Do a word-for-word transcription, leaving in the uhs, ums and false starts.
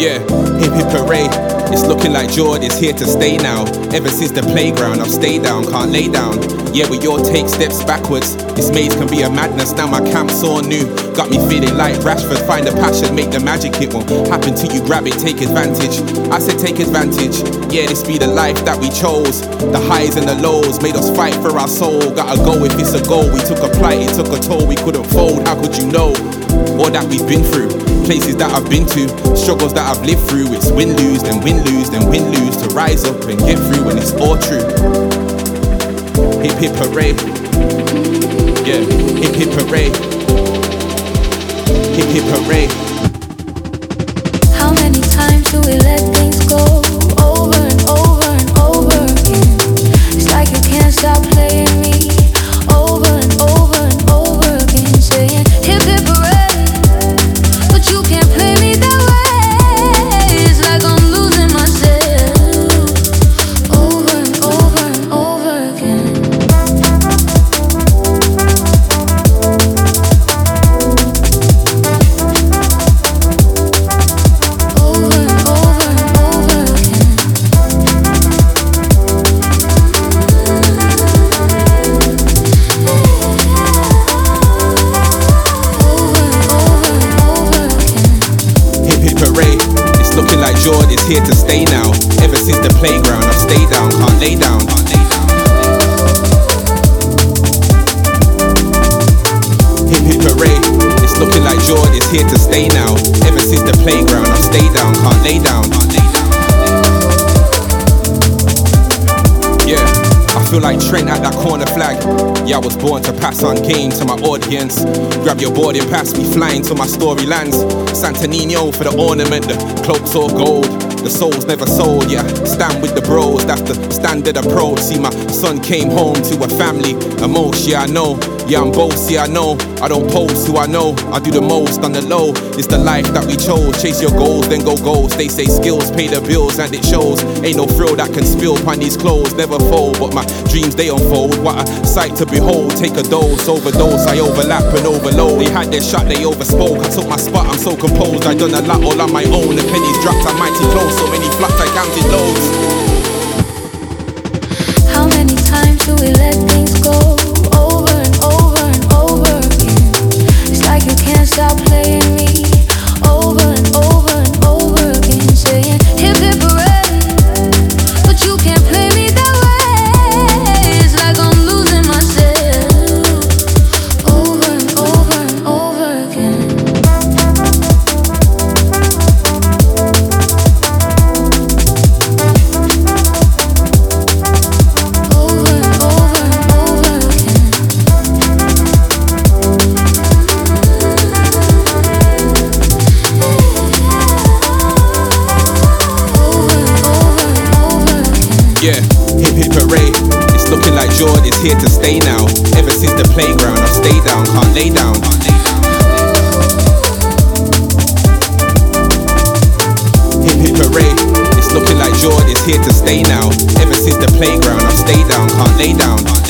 Yeah, hip hip hooray. It's looking like Jord is here to stay now. Ever since the playground, I've stayed down, can't lay down. Yeah, we all take steps backwards. This maze can be a madness, now my camp's all new. Got me feeling like Rashford, find the passion, make the magic. It won't happen till you grab it, take advantage. I said take advantage. Yeah, this be the life that we chose. The highs and the lows made us fight for our soul. Gotta go if it's a goal. We took a plight, it took a toll, we couldn't fold. How could you know all that we've been through? Places that I've been to, struggles that I've lived through. It's win-lose, then win-lose, then win-lose. To rise up and get through when it's all true. Hip hip hooray. Yeah, hip hip hooray. Hip hip hooray. How many times do we let things go over and over and over again? It's like you can't stop playing me over and over and over again, saying hip hip hooray, but you can't play me that way. It's like I'm losing myself over and over and over again. Over and over and over again. Over and over and over again. Hip hip hooray. It's looking like Jord is here to stay now. Ever since the playground, I've stayed down, can't lay down. Hip hip hooray. It's looking like Jord is here to stay now. Ever since the playground, I've stayed down, can't lay down. Yeah, I feel like Trent at that corner flag. Yeah, I was born to pass on game to my audience. Grab your boarding pass, we flying to my story lands. Santa Nino for the ornament, the cloaks all gold. The soul's never sold, yeah. Stand with the bros, that's the standard approach. See, my son came home to a family. Emotion, yeah, I know. Yeah, I'm both, yeah, I know. I don't post who I know. I do the most on the low. It's the life that we chose. Chase your goals, then go goals. They say skills pay the bills, and it shows. Ain't no thrill that can spill upon these clothes. Never fold, but my dreams, they unfold. What a sight to behold. Take a dose, overdose. I overlap and overload. They had their shot, they overspoke. I took my spot, I'm so composed. I done a lot all on my own. The pennies dropped, I'm mighty close. So many flats, I counted loads. How many times do we let things go over and over and over again? It's like you can't stop playing me over and over and over again, saying hip hip hooray, but you can't play me that way. It's like I'm losing myself over and over and over again. Over and over and over again. Over and over and over again. Yeah, hip hip hooray. It's looking like Jord is here to stay now. Ever since the playground, I've stayed down, can't lay down. Hip hip hooray. It's looking like Jord is here to stay now. Ever since the playground, I've stayed down, can't lay down.